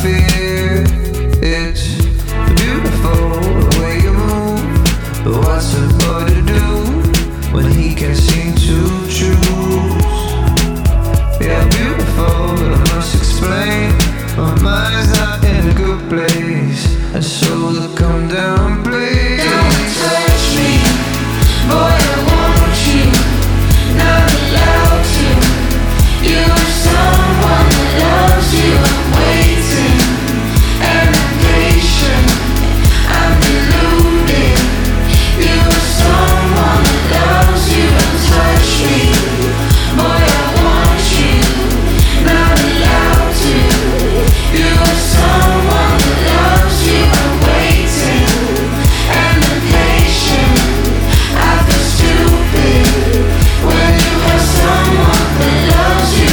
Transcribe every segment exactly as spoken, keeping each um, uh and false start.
fear. It's beautiful the way you move, but what's a boy to do when he can't seem to choose? Yeah, beautiful, but I must explain, my mind's not in a good place, and so look, come down, please. Don't touch me, boy, I want you, not allowed to. You're someone that loves you, I'm waiting, and I'm patient, I'm deluded. You're someone that loves you, don't touch me, boy, I want you, not allowed to. You're someone that loves you, I'm waiting, and I'm patient. I feel stupid when you have someone that loves you.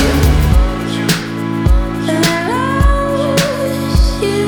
That loves you.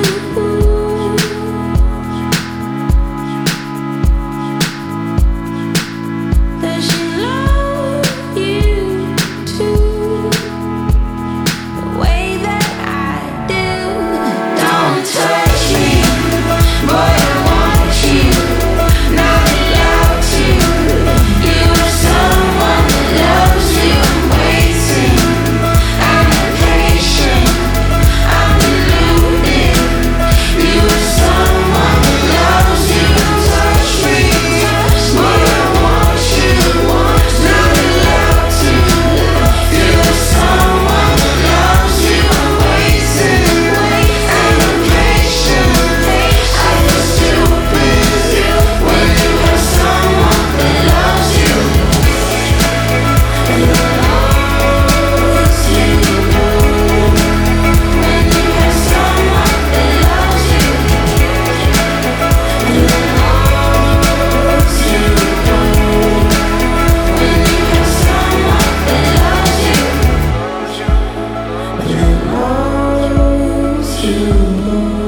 Does she love you too? The way that I do. Don't touch me, boy, I want you, not allowed to. You're someone that loves you, I'm waiting, I'm impatient, I'm deluded. You're someone that loves you, don't touch me, boy, I want you, not allowed to. You're someone that loves you, I'm waiting, I'm impatient. I feel stupid when you have someone that loves you. That loves you. When you have someone that loves you. That loves you. When you have someone that loves you. That loves you.